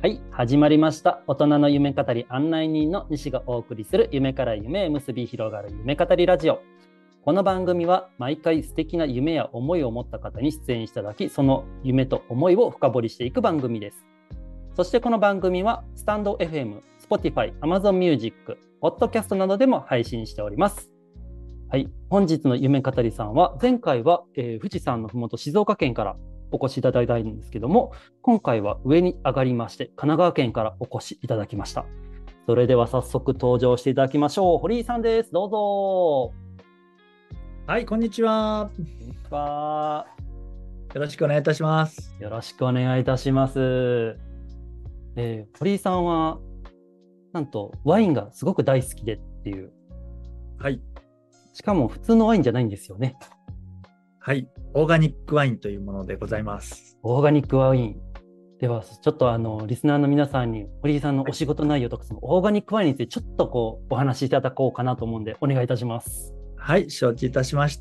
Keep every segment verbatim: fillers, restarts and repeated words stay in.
はい、始まりました。大人の夢語り案内人の西がお送りする夢から夢へ結び広がる夢語りラジオ。この番組は毎回素敵な夢や思いを持った方に出演していただき、その夢と思いを深掘りしていく番組です。そしてこの番組はスタンド エフエム、Spotify、Amazon Music、Podcast などでも配信しております。はい、本日の夢語りさんは前回は、えー富士山のふもと静岡県からお越しいただいたんですけども、今回は上に上がりまして神奈川県からお越しいただきました。それでは早速登場していただきましょう。堀井さんです。どうぞ。 はい、こんにちは。 こんにちは。 よろしくお願いいたします。 よろしくお願いいたします。えー堀井さんはなんとワインがすごく大好きでっていう。 はい、 しかも普通のワインじゃないんですよね。 はい、オーガニックワインというものでございます。 オーガニックワイン。では、ちょっとあの、リスナーの皆さんに、堀井さんのお仕事内容とか、そのオーガニックワインについてちょっとこう、お話しいただこうかなと思うんで、お願いいたします。 はい、承知いたしました。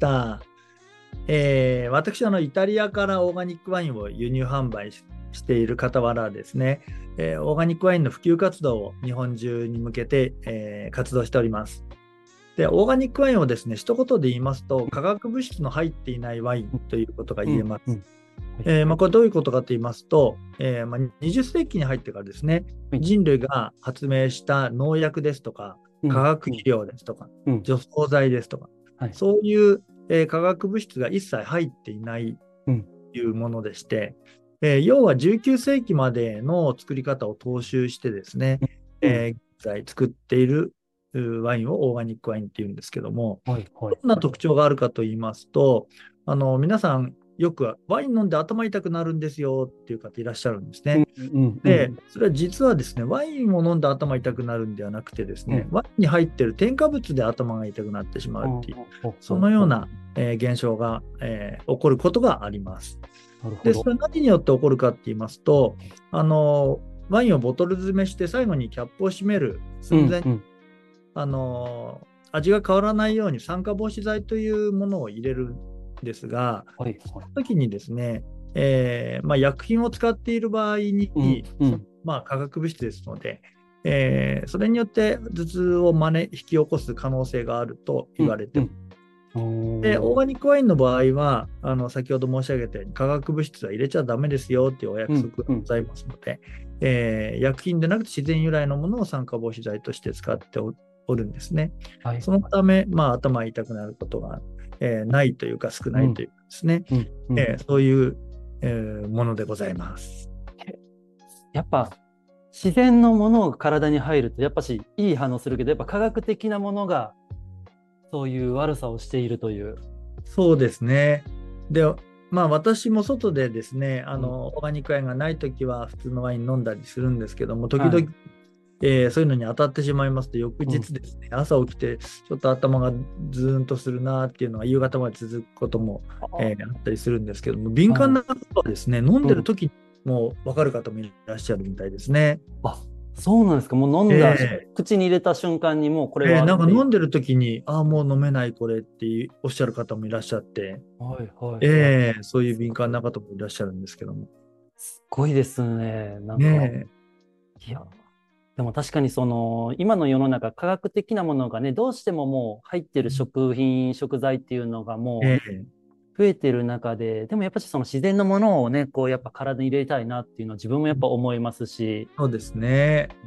えー私はあのイタリアからオーガニックワインを輸入販売ししている傍らですね、えーオーガニックワインの普及活動を日本中に向けて、えー活動しております。で、オーガニックワインをですね、一言で言いますと、化学物質の入っていないワインということがうん、 言えます。 うん。はい、 えーまあ、これどういうことかと言いますと、えーまあ、にじゅっ世紀に入ってからですね、 はい。 人類が発明した農薬ですとか、化うん、うん、 学肥料ですとか、 うん。 除草剤ですとか、 はい。 そういう、えー化学物質が一切入っていないうん、 というものでして、えー要はじゅうきゅう世紀までの作り方を踏襲してですね、 うん。 えー現在作っているうワインをオーガニックワインっていうんですけども、 はい、はい。 どんな特徴があるかと言いますと、あの皆さんよくワイン飲んで頭痛くなるんですよっていう方いらっしゃるんですうん、 ね。 うん、うで、 ん。 それは実はですね、ワインを飲んで頭痛くなるんではなくてですね、 うん。 ワインに入っている添加物で頭が痛くなってしまほううっていう、 ほうそほうほう。 のような、えー現象が、えー起こることがあります。で、そなるほど。 れは何によって起こるかって言いますと、あのワインをボトル詰めして最後にキャップを閉めるうん、 寸前、 うん。 あの味が変わらないように酸化防止剤というものを入れるんですが、 はい、 そのはい。 時にですね、えーまあ、薬品を使っている場合に、 うん、うそん。 まあ、化学物質ですので、えーそれによって頭痛を招引き起こす可能性があるとうん、 言われてます。 うん。 で、オーおー。 ガニックワインの場合は、あの先ほど申し上げたように化学物質は入れちゃダメですよっていうお約うん、 束がうん。 ございますので、えー薬品でなくて自然由来のものを酸化防止剤として使っておおるんですね。 はい、 そのはい。 ため、まあ、頭痛くなることが、えーないというか少うん、 ないというかですね、 うん、うん。 えーそういう、えーものでございます。 やっぱ自然のものが体に入るとやっぱしいい反応するけど、やっぱ科学的なものがそういう悪さをしているという。 そうですね。で、まあ私も外でですね、あうん、 の、オーガニックワインがないときは普通のワイン飲んだりするんですけども、時々、 はい。 えーそういうのに当たってしまいますと、翌うん、 日ですね、朝起きてちょっと頭がズーンとするなっていうのが夕方まで続くことも、えーあったりするんですけども、敏はい。 感な方はですね、飲んうん。 でる時にもう分かる方もいらっしゃるみたいですね。 あ、そうなんですか。もう飲んだ、 え口に入れた瞬間にもうこれーえーなんかはっていう。 飲んでる時に、ああ、もう飲めないこれっておっしゃる方もいらっしゃって、 はい、はい、はい。 ええそういう敏感な方もいらっしゃるんですけども。 すっごいですね。なんか、 ねいや、でも確かにその、今の世の中、科学的なものがね、どうしてももう入ってる食品、食材っていうのがもえ、ええう増えてる中で、でもやっぱりその自然のものをね、こうやっぱ体に入れたいなっていうのは自分もやっぱ思いますし、 そうですね。 うん、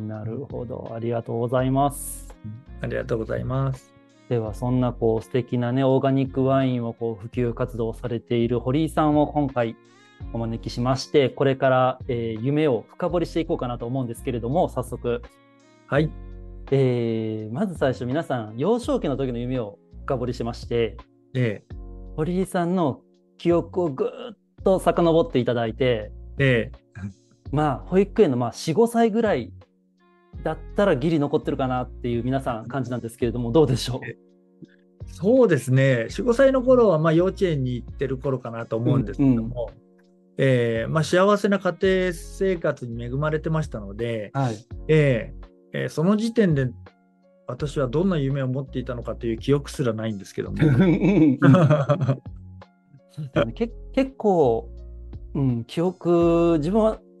なるほど。ありがとうございます。 ありがとうございます。 では、そんなこう素敵なね、オーガニックワインをこう普及活動されている堀井さんを今回お招きしまして、これから、えー夢を深掘りしていこうかなと思うんですけれども、早速、 はい。 えーまず最初皆さん、幼少期の時の夢を深掘りしまして、 え堀井さんの記憶をぐーっと遡っていただいて、 ええまあ、保育園のまあよん、ごさいぐらいだったらギリ残ってるかなっていう皆さん感じなんですけれども、どうでしょえそうですね。よん、ごさいの頃は、まあ、幼稚園に行ってる頃かなとう。うん、 思うんですうん。 けども、ええまあ、幸せな家庭生活に恵まれてましたので、 はい。 ええええその時点で私はどんな夢を持っていたのかという記憶すらないんですけどうん、 も。 うん。そうですよね。け、結構、うん、記憶、自分は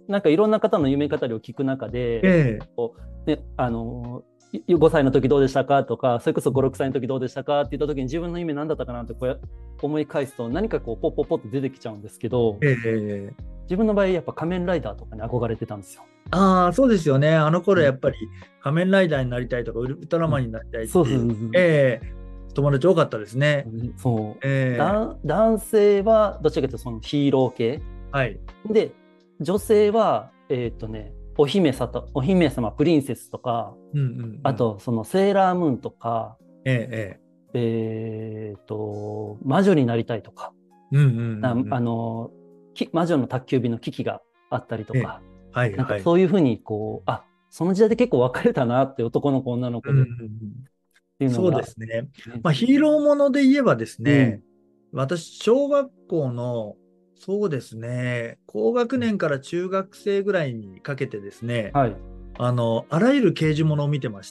なんかいろんな方の夢語りを聞く中で、 ええ、 こうね、あのいごさいの時どうでしたかとか、それこそご、ろくさいの時どうでしたかって言った時に自分の夢何だったかなってこうや思い返すと何かこうポッポッポッと出てきちゃうんですけど、 ええ。 自分の場合やっぱ仮面ライダーとかに憧れてたんですよ。 ああ、そうですよね。あのうん頃やっぱり仮面ライダーになりたいとか、ウルトラうんマンになりたいっそうていう、 そうそうそう。 ええ、友達多かったですね。 そうええ、 だ男性はどちらかというとそのヒーロー系はい。 で、女性は、えーっとね、お姫さと、お姫様、プリンセスとか、 うんうんうん。 あと、そのセーラームーンとか、 ええ、ええ。 えーっと、魔女になりたいとか、 うんうんうんあ、 うん。 あの、き魔女の宅急便の危機があったりとええ、 か、なんかはいはい。 そういうふうに、こう、あ、その時代で結構分かれたなって、男の子、女のうんうんう子でっん。 ていうのそうでが、 すね。 ね、 まあ、ヒーローもので言えばですね、 うん、 私、小学校の、そうですね、高学年から中学生ぐらいにかけてですね、 はい。 あの、あらゆる刑事ものを見てまして、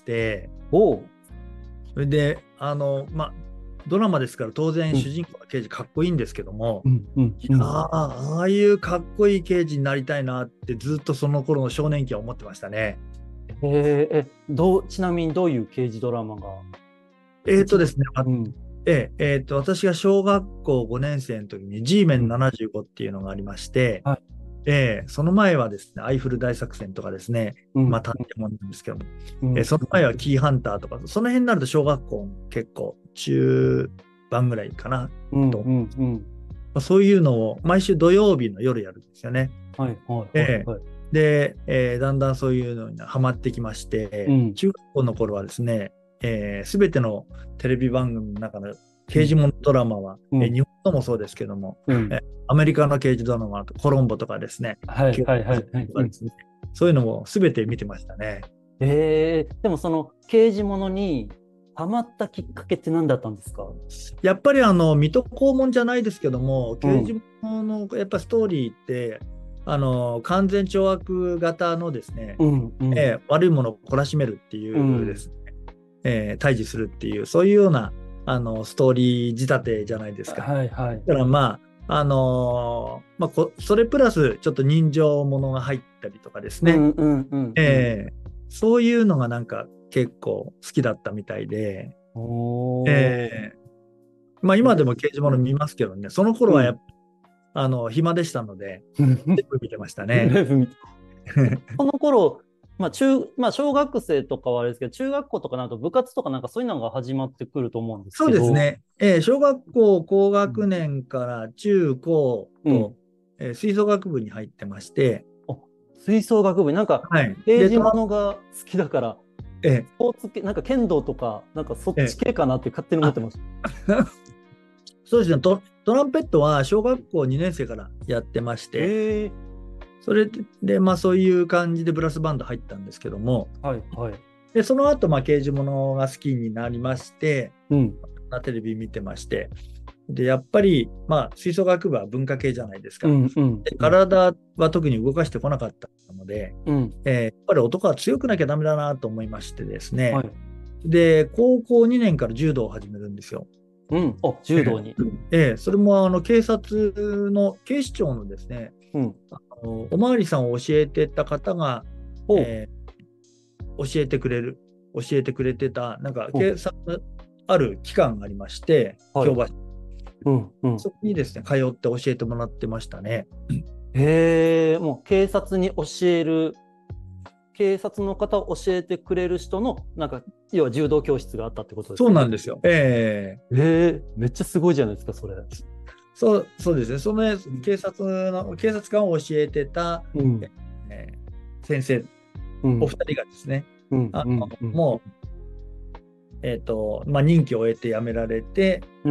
おう、 それで、あの、まあ、ドラマですから当然うん、 主人公の刑事かっこいいんですけども、 うん、うん、 いやー、 うん。 ああいうかっこいい刑事になりたいなってずっとその頃の少年期は思ってましたね。 えーえ、どう、ちなみにどういう刑事ドラマが一番、 えーとですね、あうん、 えええーと、私が小学校ごねん生の時に G メンうん、 ななじゅうごっていうのがありまして、 はい、 ええその前はですね、アイフル大作戦とかですね、まあ、 うん、 探偵もんなんですけども、 うん、 えーその前はキーハンターとか、その辺になると小学校結構中盤ぐらいかなうん、 と、 うん、うん。 まあ、そういうのを毎週土曜日の夜やるんですよね。 はい、はい、はい、 ええはい。 で、えーだんだんそういうのにハマってきまして、 うん、 中学校の頃はですね、す、えー、べ、てのテレビ番組の中のうん、 刑事物ドラマは、えーうん、 日本のもそうですけども、 うん。 えーアメリカの刑事ドラマとコロンボとかですね、 はい、 刑はい、はい、 事はい。うん。 とかですね、そういうのもすべて見てましたね。 えー、でもその刑事ものにハマったきっかけって何だったんですか？ やっぱりあの水戸黄門じゃないですけども、 うん、 刑事物のやっぱストーリーって、あの完全懲悪型のですね、 うん、うん、 えー悪いものを懲らしめるってうん。 いうですね、えー対峙するっていう、そういうようなあのストーリー仕立てじゃないですか。 はい、はい。 だからまあ、あのーまあこ、それプラスちょっと人情ものが入ったりとかですね、 うん、うん、うん、うん。 えーそういうのがなんか結構好きだったみたいで、 おー。 えーまあ、今でも刑事うん、 物見ますけどね、その頃うん。 はやっぱあの暇でしたので、全部見てましたね。 ライブ見てこの頃、まあ中、まあ、小学生とかはあれですけど、中学校とかなると部活とかなんかそういうのが始まってくると思うんですそうけど、 ですね。えー小学校高うん、 学年から中高と、 うん。 えー吹奏楽部に入ってまして、 あ、吹奏楽部、なんか、 はい。で、 刑事トラ、 ものが好きだから、 えスポーツ系、なんか剣道とか、なんかそっーえーち系かなって勝手に思っあ、 てました。 そうですねト。トランペットは小学校にねん生からやってまして、 ええ、 それで、まあそういう感じでブラスバンド入ったんですけども、 はい、はい。 で、その後、まあ刑事物が好きになりまして、 うん。 テレビ見てまして、で、やっぱり、まあ吹奏楽部は文化系じゃないですか。 うん、うん、 でうん。 体は特に動かしてこなかったので、 うん。 えーやっぱり男は強くなきゃダメだなと思いましてですね。 はい。 で、高校にねんから柔道を始めるんですよ。 うん。あ、柔道に。 えーそれもあの警察の、警視庁のですね、 うん。 あのおまわりさんを教えてた方が、 おう。 えー教えてくれる、教えてくれてた、なんかうん。 警察のある機関がありまして、 はい。 京橋、 うん。うん。 そこにですね、通って教えてもらってましたね。 へえ、もう警察に教える、警察の方を教えてくれる人の、なんか、要は柔道教室があったってことですそうか？ なんですよ。えーええ、めっちゃすごいじゃないですか、それ。 そう、そうですね。その警察の、警察官を教えてた、 うん。 えー先生、 うん。 お二人がですね、 うん。 あのうん。うん。 もう、えっと、まあ、任期を終えて辞められて、 うん。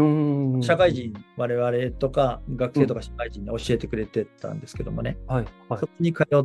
うん。 社会人、我々とか学うん。 生とか社会人に教えてくれてたんですけどもね、 はい。はそこに通って、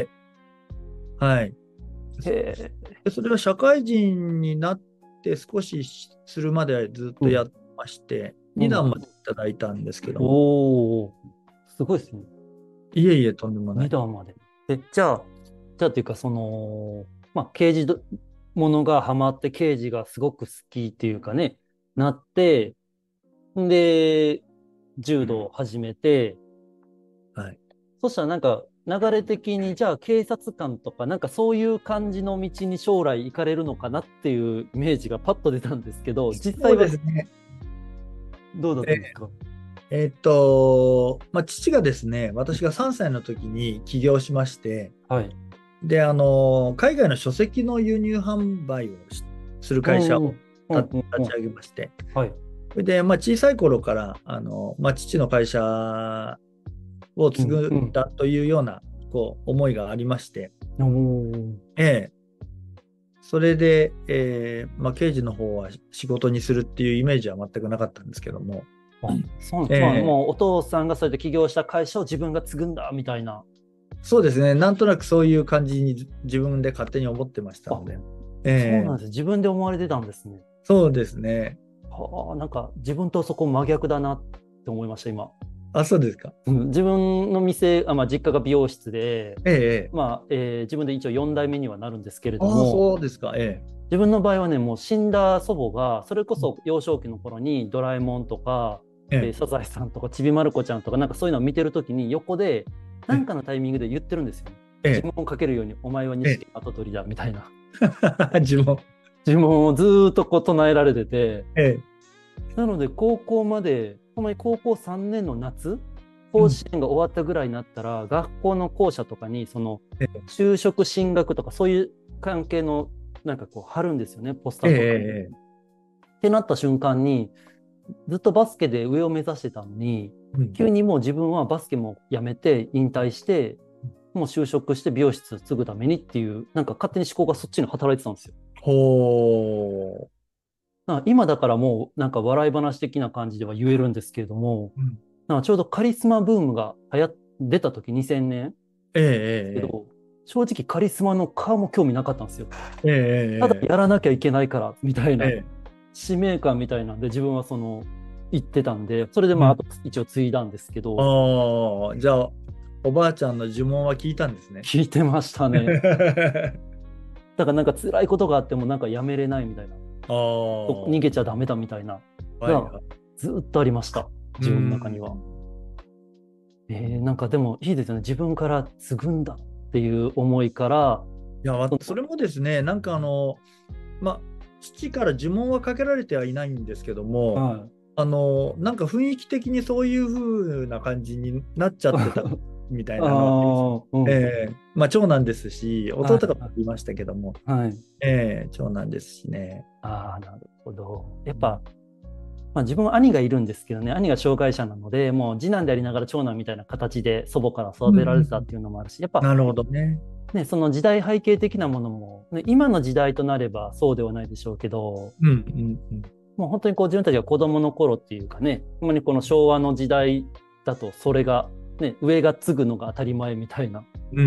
はい。 い。へえ。 でそれは社会人になって少しするまではずっうん。 とやってまして、にだんうん。 までいただいたんですけども、 おお、すごいですね。 いえいえ、とんでもなにい。 段まで。え、じゃあ、じゃあっていうか、その、まあ、刑事どものがハマって、刑事がすごく好きっていうかね、なって、んで、柔道を始めて、 はい。 そしたらなんか、 流れ的にじゃあ警察官とかなんかそういう感じの道に将来行かれるのかなっていうイメージがパッと出たんですけど、実際はそうですね。 どうだったんですか？ えーっと、まあ、父がですね、私がさんさいの時に起業しまして、 はい。 で、あの、海外の書籍の輸入販売をしする会社をうんうんうん立うんうん。 立ち上げまして、 はい。 それで、まあ、小さい頃から、あの、まあ、父の会社を継ぐうんうん。 んだというような、こう、思いがありまして、 おー。 ええ、それで、えーまあ、刑事の方は仕事にするっていうイメージは全くなかったんですけども、 あ、そうなん、まあええ、 もうお父さんがそれで起業した会社を自分が継ぐんだみたいな。 そうですね、なんとなくそういう感じに自分で勝手に思ってましたあ、 ので、ええ、 そうなんです。自分で思われてたんですね。 そうですね。 はあ、なんか自分とそこ真逆だなって思いました、今。 あ、そうですか。 うん、自分の店、あ、まあ、実家が美容室で、 ええ、ええ、 まあえー自分で一応よん代目にはなるんですけれどああ、 も、 そうですか。え自分の場合はね、もう死んだ祖母が、それこそ幼少期の頃にドラえもんとか、 え、ええーサザエさんとかちびまる子ちゃんとか、なんかそういうのを見てるときに横で、 え、 なんかのタイミングで言ってるんですよね。呪ええ、 文をかけるように、お前はええ、 錦跡取りだみたいな。 自分、 呪文をずーっとこう唱えられてて、 ええ、 なので高校まで、ほんまに高校さんねんの夏、 うん、 甲子園が終わったぐらいになったら、学校の校舎とかに、その、 ええ、 就職進学とか、そういう関係の、なんかこう、貼るんですよね、ポスタえーとかに。っえ、えてなった瞬間に、ずっとバスケで上を目指してたのに、 え、うん、 急にもう自分はバスケもやめて、引退して、もう就職して美容室継ぐためにっていう、なんか勝手に思考がそっちに働いてたんですよ。 ほなんか今だからもうなんか笑い話的な感じでは言えるんですけれども、 う、うん、 なんかちょうどカリスマブームが流行っ出た時にせんねんええ、 けど、正直カリスマの顔も興味なかったんですよ。 ええ、 ただええ、 やらなきゃいけないからみたいなええ、 使命感みたいなんで自分はその言ってたんで、それでまああとうん。 一応継いだんですけど、 ああ、じゃあ、おばあちゃんの呪文は聞いたんですね。 聞いてましたね。 あだからなんか辛いことがあってもなんかやめれないみたいな、 あ、は逃げちゃダメだみたいながいはい。 ずっとありました。 う自分の中には。 ん。 えー、なんかでもいいですよね。自分から継ぐんだっていう思いから、 いや、わその、 それもですね、なんかあの、まあ、父から呪文はかけられてはいないんですけども、 はい。 あの、なんか雰囲気的にそういう風な感じになっちゃってたみたいあなのはあります。 あ、うん。 ええ、まあ長男ですし、弟はがいましたけども、 い。はい。 ええ、長男ですしね。 ああ、なるほど。やっうん、 ぱ、まあ、自分は兄がいるんですけどね、兄が障害者なので、もう次男でありながら長男みたいな形で祖母から育うんうてられてたっん、 ていうのもあるし、やっぱなるほどね。 ね、その時代背景的なものも、ね、今の時代となればそうではないでしょうけど、 うんうんうん。 もう本当にこう自分たちが子供の頃っていうかね、ほんまにこの昭和の時代だとそれが、ね、上が継ぐのが当たり前みたいな、 うん、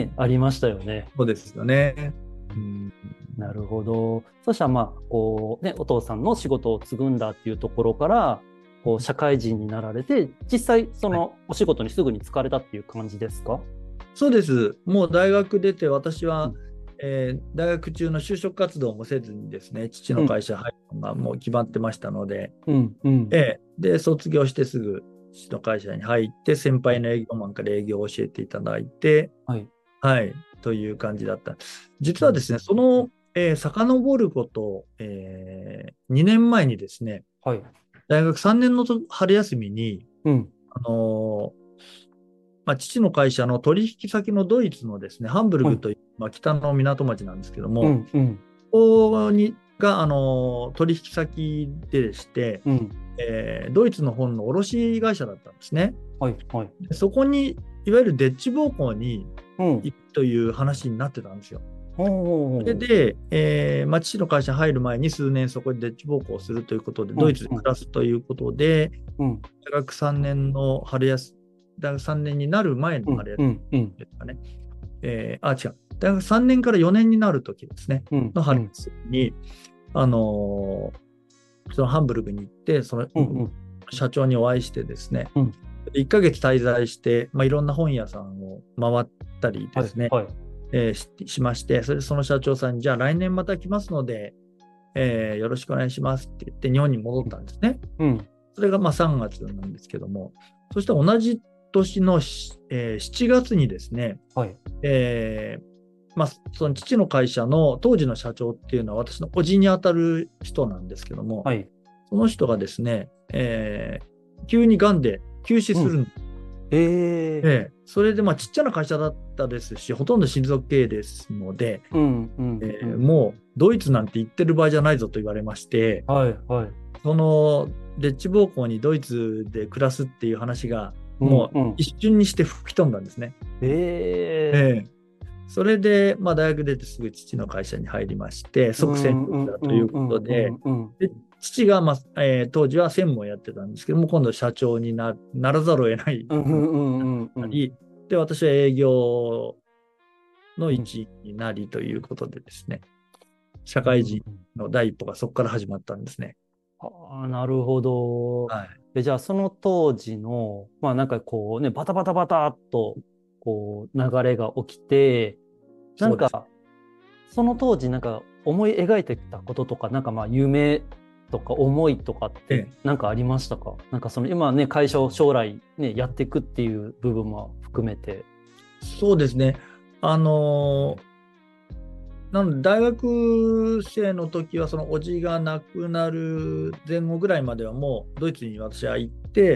ね、ありましたよね。 そうですよね。うん、 なるほど。そしたらまあ、こうね、お父さんの仕事を継ぐんだっていうところから、こう社会人になられて、実際そはい、 のお仕事にすぐに就かれたっていう感じですか？ そうです。もう大学出て、私は、 うん、 えー大学中の就職活動もせずにですね、父うん、 の会社入るのがもう決まってましたので、 うん、うん。 ええ、で、卒業してすぐ父の会社に入って、先輩の営業マンから営業を教えていただいて、 はい。 はい、という感じだった。 うん、 実はですね、その、えー、遡ること、えー、にねんまえにですね、 はい。 大学さんねんのと春休みに、 うん、 あのーまあ、父の会社の取引先のドイツのですね、ハンブルはい。 グという、まあ、北の港町なんですけども、 うん、うん、 ここにが、あのー取引先でして、 うん。 えードイツの本の卸会社だったんですね。 はい、はい。 でそこに、いわゆるデッチ暴行にうん。 行くという話になってたんですよ。それおー。 で、えーまあ、父の会社に入る前に数年そこでデッチ暴行をするということで、 うん、 ドイツでうん、 暮らすということで、 うん、 大学さんねんの春休み、大学さんねんになる前のうん、 春休うん、うん、 みですかね。えーあ、違う。大学さんねんからよねんになるときですね。 うん、 の春うん、 休みに、あのーそのハンブルグに行って、そのうん、 社長にお会いしてですね、 うん。 いっかげつ滞在して、まあ、いろんな本屋さんを回ったりではい、 すね、 はい。 えーし、しまして、それでその社長さんに、じゃあ来年また来ますので、えーよろしくお願いしますって言って日本に戻ったんですね。 うん、 それがまあさんがつなんですけども、そして同じ年のし、えーしちがつにですね、 はい。 えーまあ、その父の会社の当時の社長っていうのは私の叔父にあたる人なんですけども、 はい。 その人がですね、えー急にがんで急死うん。 するんええで、それでまあちっちゃな会社だったですし、ほとんど親族経営ですので、 うん、うん、 えうん。 ーもうドイツなんて言ってる場合じゃないぞと言われまして、 はい、はい。 そのデッチ暴行にドイツで暮らすっていう話がうん、 もううん。 一瞬にして吹き飛んだんですね。 ええええそれで、まあ、大学出てすぐ父の会社に入りまして、 うん、 即戦力うん、うん、 だといううん、 ことで、 うん、うん。 で父が、まあえー当時は専務をやってたんですけども、今度社長にな、ならざるを得ないうん、うん、うん、うん。 なり、で、私は営業のうん、 一員になりということでですね、社うん、 会人うん。 の第一歩がそこから始まったんですね。 ああ、なるほど。 はい。 え、じゃあ、その当時の、まあなんかこうね、バタバタバタっと、こう、流れが起きて、なそうです。 んか、その当時なんか思い描いてきたこととか、なんかまあ夢とか思いとかってええ、 なんかありましたか？なんかその今ね、会社を将来ね、やっていくっていう部分も含めて。 そうですね。あのーなので、大学生の時は、その叔父が亡くなる前後ぐらいまではもうドイツに私は行って、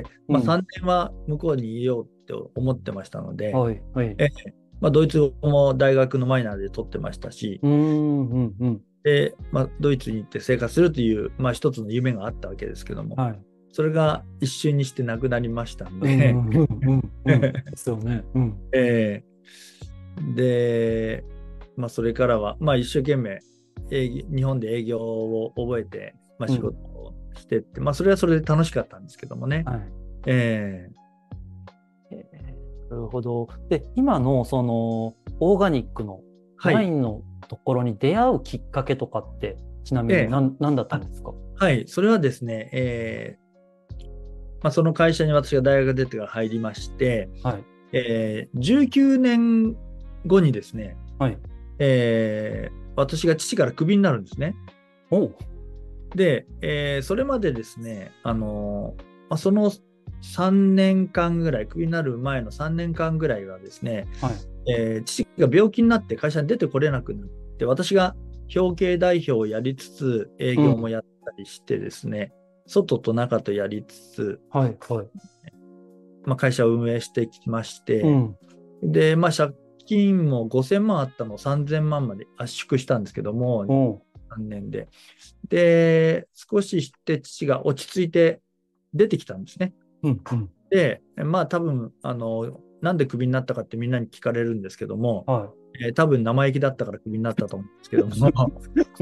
まあ、 うん。 さんねんは向こうにいようって思ってましたので、 はい、はい。 えまあ、ドイツ語も大学のマイナーで取ってましたし、 うーん、うん、うん。 で、まあ、ドイツに行って生活するという、まあ、一つの夢があったわけですけども、 はい。 それが一瞬にしてなくなりましたんうん、 で、 うん、うん、うん。ですよね。うん。 えーで、まあ、それからは、まあ、一生懸命営業日本で営業を覚えて、まあ、仕うん。 事をしてって、まあ、それはそれで楽しかったんですけどもね。 はい。 えーえーなるほど。で、今のそのオーガニックのはい、 ワインのところに出会うきっかけとかって、ちなみにえー何、何だったんあですか？ はい、それはですね、えーまあ、その会社に私が大学出てから入りまして、 はい。 えーじゅうきゅうねんごにですね、 はい。 えー私が父からクビになるんですね。 おう。 で、えーそれまでですね、あのーまあ、そのさんねんかんぐらい、クビになる前のさんねんかんぐらいはですね、 はい。 えー父が病気になって会社に出てこれなくなって、私が表敬代表をやりつつ、営うん。 業もやったりしてですね、外と中とやりつつ、 はい。はい。 まあ、会社を運営してきまして、 うん。 で、まあ、借金もごせんまんあったのをさんぜんまんまんまで圧縮したんですけども、 おう。 さんねんで。で、少しして父が落ち着いて出てきたんですね。 うん。うん。 で、まあ多分、あの、なんでクビになったかってみんなに聞かれるんですけども、 はえー多分生意気だったからクビになったと思うんですけども。 い。うん。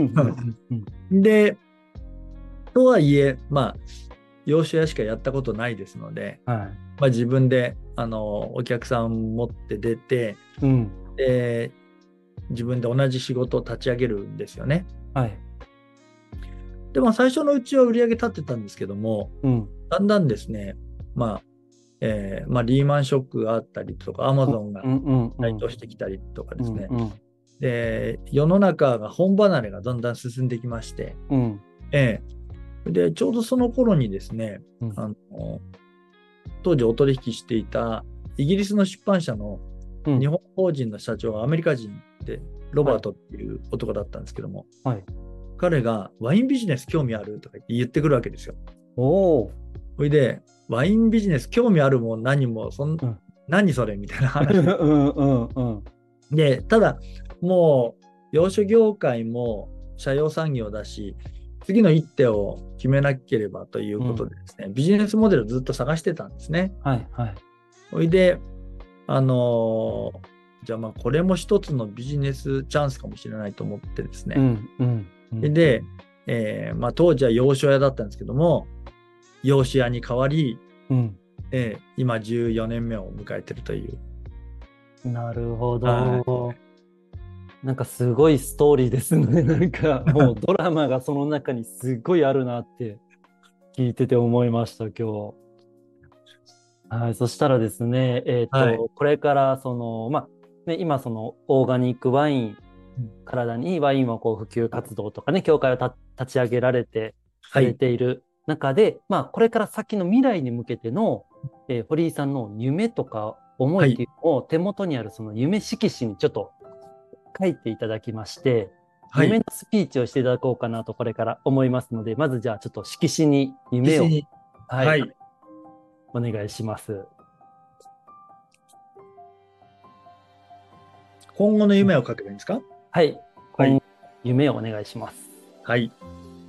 うん。 で、とはいえ、まあ、洋酒屋しかやったことないですので、 はい。 まあ、自分であのお客さん持って出て、 うん。 で、自分で同じ仕事を立ち上げるんですよね。 はい。 で、まあ、最初のうちは売り上げ立ってたんですけども、 うん。 だんだんですね、まあ、えーまあ、リーマンショックがあったりとか、アマゾンがうん。うん。うん。 台頭してきたりとかでうん。 すね、 うん。 で、世の中が本離れがだんだん進んできまして、 うん。 えーで、ちょうどその頃にですね、 うん。 あの当時お取引していたイギリスの出版社のうん。 日本法人の社長がアメリカ人で、ロはい。 バートっていう男だったんですけども、 はい。 彼がワインビジネス興味あるとか言って言ってくるわけですよ。 おお。 それで、ワインビジネス興味あるも何も、そんうん。 何それみたいなう話で。 ん。うん。うん。 で、ただ、もう、洋酒業界も社用産業だし、次の一手を決めなければといううん。 ことでですね、ビジネスモデルをずっと探してたんですね。 はい。はい。 それで、あのーじゃあまあこれも一つのビジネスチャンスかもしれないと思ってですね。 うん。うん。うん。 で、えーまあ、当時は洋酒屋だったんですけども、洋酒屋に代わり、 うん。 えー今じゅうよねんめを迎えてるという。 なるほはい。 ど。なんかすごいストーリーですね。なんかもうドラマがその中にすごいあるなって聞いてて思いました、今日。はい。そしたらですね、えっはい。 と、これからその、まあ、ね、今そのオーガニックワイン、体にいいワインをこう普及活動とかね、協会をた立ち上げられて、されはい。 ている中で、まあ、これから先の未来に向けての、 えー堀井さんの夢とか思はい。 いっていうのを手元にあるその夢色紙にちょっと書いていただきまして、 はい。 夢のスピーチをしていただこうかなとこれから思いますので、まずじゃあちょっと色紙に夢を、 岸に、 はい、 はい。 お願いします。 今後の夢を書けばいいんですか？ はい、 はい。 今夢をお願いします。 はい。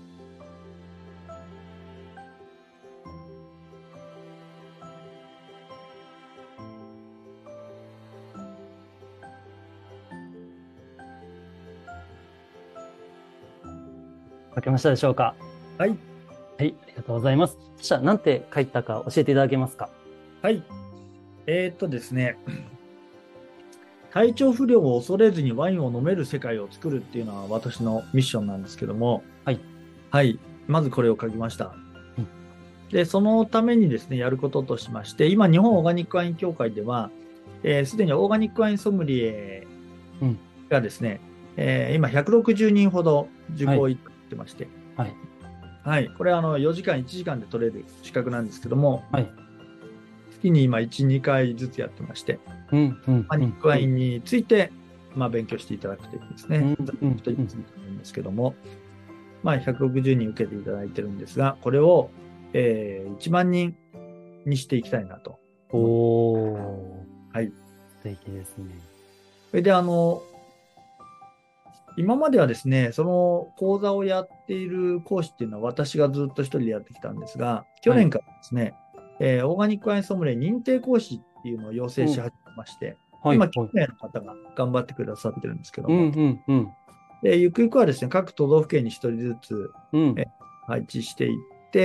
書けましたでしょうか？ はい。 はい、ありがとうございます。そしたら何て書いたか教えていただけますか？ はい。えーっとですね、体調不良を恐れずにワインを飲める世界を作るっていうのは私のミッションなんですけども、 はい。 はい。まずこれを書きました。 うん、 で、そのためにですね、やることとしまして、今、日本オーガニックワイン協会では、えーすでにオーガニックワインソムリエうん、 がですね、えー今ひゃくろくじゅうにんほど受はい、 講いってまして、 はい、 はい、これはあのよじかん、いちじかんで取れる資格なんですけども、 はい。 月に今いち、にかいずつやってまして、 うん、うん、 オーガニッうん、うん、 クワインについて、まあ、勉強していただくというですね、 うん、 ざっうん、 というん。 つもと思うんですけども、まあ、ひゃくろくじゅうにん受けていただいてるんですが、これを、えーいちまん人にしていきたいなと思って、 おー、 はい。 素敵ですね。 それで、あの、今まではですね、その講座をやっている講師っていうのは私がずっと一人でやってきたんですが、去はい。 年からですね、えーオーガニックワインソムリエ認定講師っていうのを要請うん、 し始めまして、 はい、 今、きゅはい。 う名の方が頑張ってくださってるんですけどうん、 も、 うん、うん、 でゆくゆくはですね、各都道府県にひとりずつ、 うん、 えー配置していって、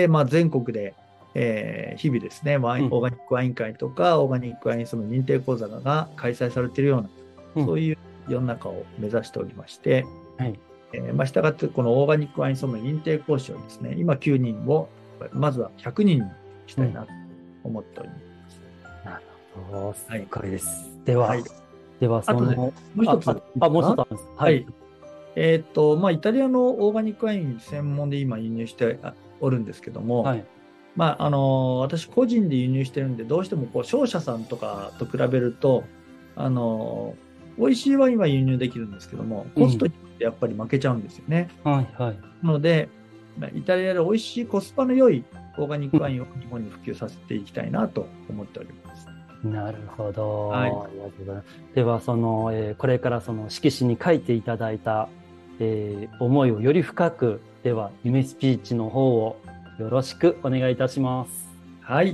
まあ、全国で、えー日々ですね、ワインオーうん、 ガニックワイン会とか、オーガニックワインソムリエ認定講座が開催されているような、 うん。 そういう世の中を目指しておりまして、 はい。 えーまあ、したがって、このオーガニックワインソムリエ認定講師をですね、今きゅうにんを、まずはひゃくにんにしうん。 たいなと思っております。 なるほど。 はい。 了解です。では、 はい。 では、 あとで、 その、あ、 もう一つあ、あ、もう一いいですか？ つあるんです。はい。 はい。えーっと、まあ、イタリアのオーガニックワイン専門で今輸入しておるんですけども、 はい。 まあ、あの私個人で輸入してるんで、どうしてもこう商社さんとかと比べると、あの美味しいワインは輸入できるんですけども、 うん。 コストによってやっぱり負けちゃうんですよね。 はい、はい。 なので、まあイタリアで美味しいコスパの良いオーガニッうクワインを日本に普及させていきたいなと思っております。 ん。なるほはい。 ど。ありがとうございます。では、その、えーこれからその色紙に書いていただいた、えー思いをより深く、では、夢スピーチの方をよろしくお願いいたします。 はい。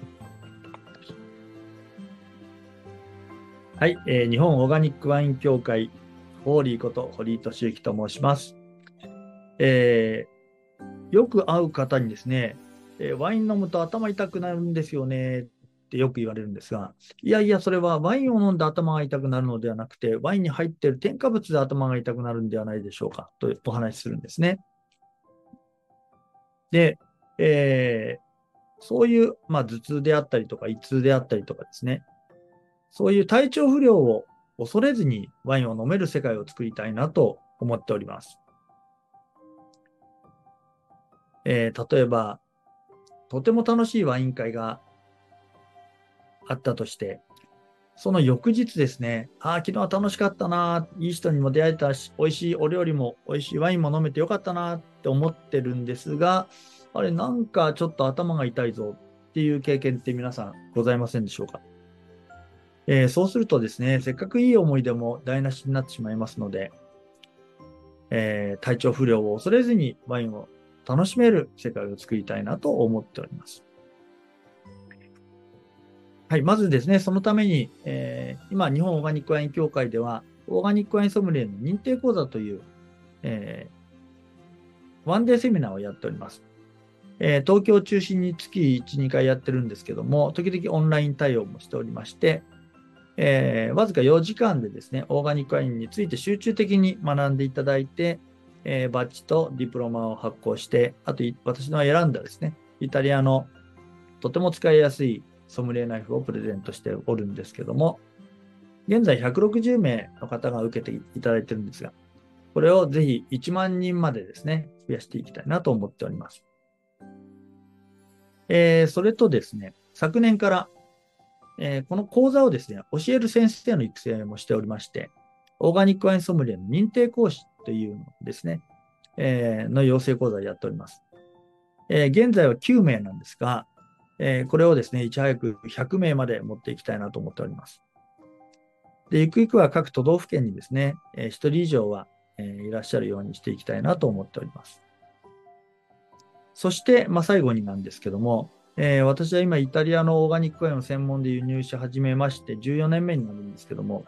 はい。えー日本オーガニックワイン協会、ホーリーこと堀井俊之と申します。えーよく会う方にですね、えーワイン飲むと頭痛くなるんですよねってよく言われるんですが、いやいや、それはワインを飲んで頭が痛くなるのではなくて、ワインに入っている添加物で頭が痛くなるんではないでしょうかとお話しするんですね。で、えーそういう、まあ、頭痛であったりとか、胃痛であったりとかですね、そういう体調不良を恐れずにワインを飲める世界を作りたいなと思っております。えー例えば、とても楽しいワイン会があったとして、その翌日ですね、ああ、昨日は楽しかったな、いい人にも出会えたし、美味しいお料理も美味しいワインも飲めてよかったなって思ってるんですが、あれ、なんかちょっと頭が痛いぞっていう経験って皆さんございませんでしょうか？えーそうするとですね、せっかくいい思い出も台無しになってしまいますので、えー体調不良を恐れずにワインを楽しめる世界を作りたいなと思っております。はい、まずですね、そのために、えー今、日本オーガニックワイン協会では、オーガニックワインソムリエの認定講座という、えーワンデーセミナーをやっております。えー東京を中心に月いち、にかいやってるんですけども、時々オンライン対応もしておりまして、えーわずかよじかんでですね、オーガニックワインについて集中的に学んでいただいて、えーバッジとディプロマを発行して、あと私の選んだですね、イタリアのとても使いやすいソムリエナイフをプレゼントしておるんですけども、現在ひゃくろくじゅう名の方が受けていただいているんですが、これをぜひいちまん人までですね、増やしていきたいなと思っております。えーそれとですね、 昨年から、えーこの講座をですね、教える先生の育成もしておりまして、オーガニックワインソムリエの認定講師というのですね、えーの養成講座をやっております。えー現在はきゅうめいなんですが、えーこれをですね、いち早くひゃくめいまで持っていきたいなと思っております。で、ゆくゆくは各都道府県にですね、えーひとり以上は、えーいらっしゃるようにしていきたいなと思っております。そして、まあ、最後になんですけども、えー私は今、イタリアのオーガニックワインを専門で輸入し始めまして、じゅうよねんめになるんですけども、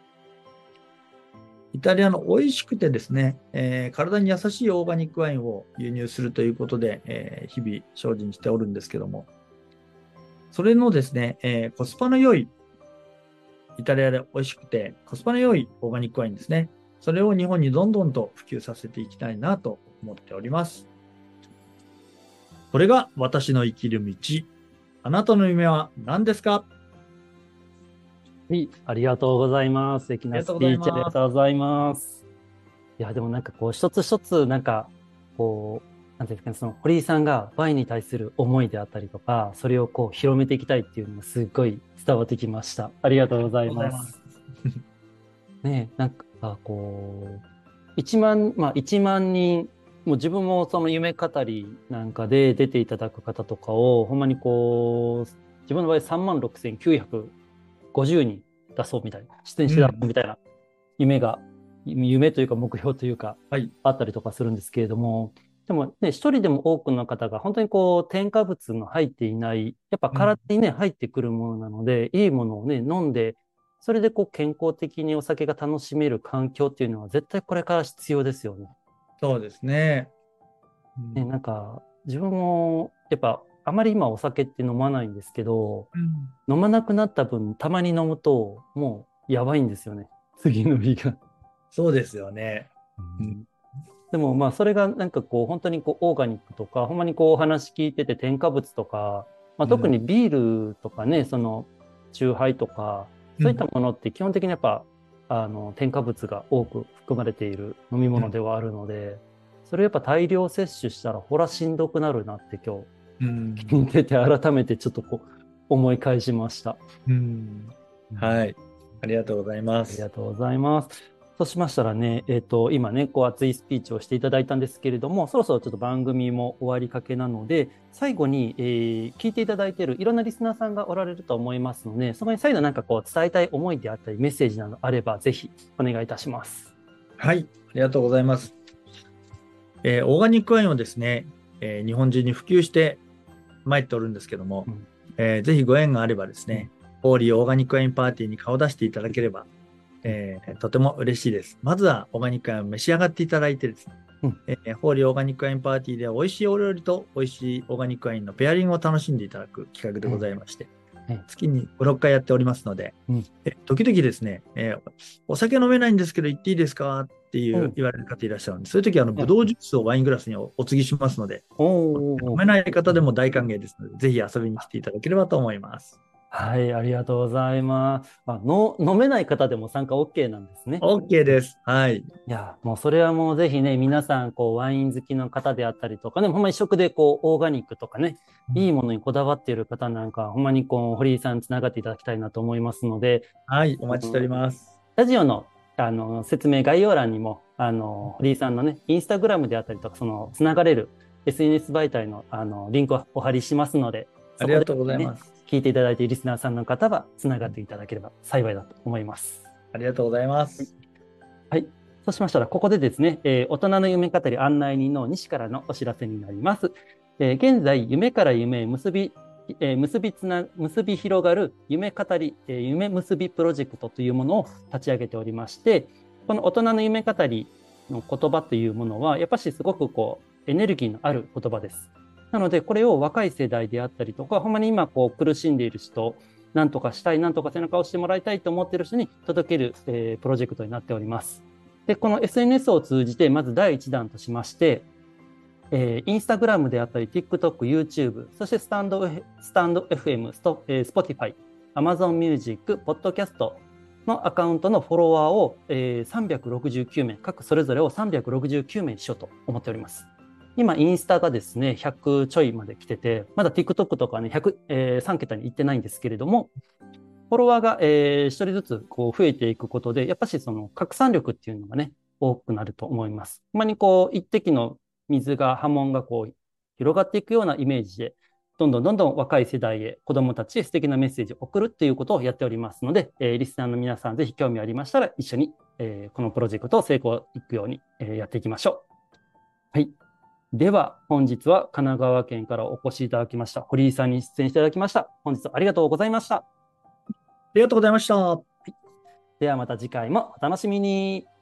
イタリアの美味しくてですね、えー体に優しいオーガニックワインを輸入するということで、えー日々精進しておるんですけども、それのですね、えーコスパの良い、イタリアで美味しくてコスパの良いオーガニックワインですね。それを日本にどんどんと普及させていきたいなと思っております。これが私の生きる道。あなたの夢は何ですか？ はい、ありがとうございます。素敵ありなスがとうございピーチありがます。 とうございます。いや、でもなんかこう、一つ一つ、なんか、こう、なんていうんですかね、その堀井さんがワインに対する思いであったりとか、それをこう、広めていきたいっていうのがすっごい伝わってきました。ありがとうございありがとうございます。 ます。ね、なんかこう、一万、まあ一万人、もう自分もその夢語りなんかで出ていただく方とかを、ほんまにこう、自分の場合さんまんろくせんきゅうひゃくごじゅうにん出そうみたいな、出演してたうん。 みたいな夢が、夢というか目標というか、 はい。 あったりとかするんですけれども、でもね、一人でも多くの方が本当にこう、添加物の入っていない、やっぱうん。 体にね、入ってくるものなので、いいものをね、飲んで、それでこう、健康的にお酒が楽しめる環境っていうのは絶対これから必要ですよね。 そうですね。うね、 ん。 なんか、自分も、やっぱ、あまり今お酒って飲まないんですけど、 うん。 飲まなくなった分、たまに飲むと、もう、やばいんですよね。次の日が。 そうですよね。うん。 うん。でもまあそれがなんかこう本当にこうオーガニックとか、ほんまにこうお話聞いてて添加物とか、まあ、 うん。 特にビールとかね、その酎ハイとか、そういったうん。 ものって基本的にやっぱあの添加物が多く含まれている飲み物ではあるので、それやっぱ大量摂取したらほらしんどくなるなって今うん。 日聞いてて改めてちょっとこう思い返しました。 うん。 うん。 はい。ありがとうございまありす。 がとうございます。そうしましたらね、えっと、今ね、こう熱いスピーチをしていただいたんですけれども、そろそろちょっと番組も終わりかけなので、最後に、えー聞いていただいているいろんなリスナーさんがおられると思いますので、そこに再度なんかこう伝えたい思いであったり、メッセージなどあれば、ぜひお願いいたします。 はい。ありがとうございます。えーオーガニックワインをですね、えー日本中に普及してまいっておるんですけども、 うん、 えーぜひご縁があればですうん、 ね、ホーリーオーガニックワインパーティーに顔出していただければ、 うん、 えーとても嬉しいです。まずはオーガニックワインを召し上がっていただいてですね、 うん。 えーホーリーオーガニックワインパーティーでは美味しいお料理と美味しいオーガニックワインのペアリングを楽しんでいただく企画でございまして、 はい。 月にご、ろっかいやっておりますので、 うん、 え時々ですね、えーお酒飲めないんですけど行っていいですかっていうん、 う言われる方いらっしゃるので、そういう時はあのうん。 ブドウジュースをワイングラスにおお継ぎしますので、 お飲ー。 めない方でも大歓迎ですので、ぜひ遊びに来ていただければと思います。 はい、ありがとうございます。あの、飲めない方でも参加 OK なんですね。 OK です。はい。 いや、もうそれはもうぜひね、皆さん、こう、ワイン好きの方であったりとかね、ほんまに食でこう、オーガニックとかね、いいものにこだわっている方なんか、ほんまにこう、堀井さんつながっていただきたいなと思いますので、 はい、お待ちしておりうん、 ます。 ラジオの、あの、説明概要欄にも、あの、堀井さんのね、インスタグラムであったりとか、その、つながれる エスエヌエス 媒体の、あの、リンクをお貼りしますので、そこでありがとうございね、 ます。 聞いていただいているリスナーさんの方は、つながっていただければ幸いだと思います。 ありがとうございます。 はい。そうしましたら、ここでですね、えー大人の夢語り案内人の西からのお知らせになります。えー現在、夢から夢へ結び、えー結びつな、結び広がる夢語り、えー夢結びプロジェクトというものを立ち上げておりまして、この大人の夢語りの言葉というものは、やっぱしすごくこう、エネルギーのある言葉です。なので、これを若い世代であったりとか、ほんまに今こう苦しんでいる人、なんとかしたい、なんとか背中を押してもらいたいと思っている人に届ける、えープロジェクトになっております。で、この エスエヌエス を通じて、まずだいいちだんとしまして、えー、インスタグラムであったり、TikTok、YouTube、そしてスタンド、スタンド エフエム、スト、えー、Spotify、Amazon Music、Podcast のアカウントのフォロワーを、えー、さんびゃくろくじゅうきゅうめい、各それぞれをさんびゃくろくじゅうきゅうめいにしようと思っております。 今、インスタがですね、ひゃくちょいまで来てて、まだ TikTok とかね、ひゃく、えー、さん桁に行ってないんですけれども、フォロワーが、えー、一人ずつこう増えていくことで、やっぱしその拡散力っていうのがね、多くなると思います。たまにこう、一滴の水が、波紋がこう、広がっていくようなイメージで、どんどんどんどん若い世代へ、子供たちへ素敵なメッセージを送るっていうことをやっておりますので、えー、リスナーの皆さん、ぜひ興味ありましたら、一緒に、えー、このプロジェクトを成功いくように、えー、やっていきましょう。はい。では、本日は神奈川県からお越しいただきました、堀井さんに出演していただきました。本日はありがとうございました。 ありがとうございました。 ではまた次回もお楽しみに。